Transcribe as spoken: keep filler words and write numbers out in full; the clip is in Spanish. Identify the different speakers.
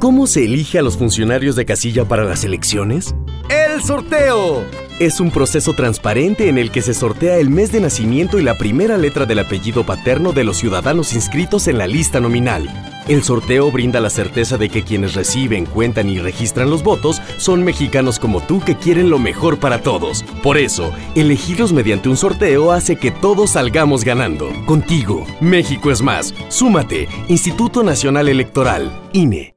Speaker 1: ¿Cómo se elige a los funcionarios de casilla para las elecciones? ¡El sorteo! Es un proceso transparente en el que se sortea el mes de nacimiento y la primera letra del apellido paterno de los ciudadanos inscritos en la lista nominal. El sorteo brinda la certeza de que quienes reciben, cuentan y registran los votos son mexicanos como tú que quieren lo mejor para todos. Por eso, elegirlos mediante un sorteo hace que todos salgamos ganando. Contigo, México es más. Súmate. Instituto Nacional Electoral, I N E.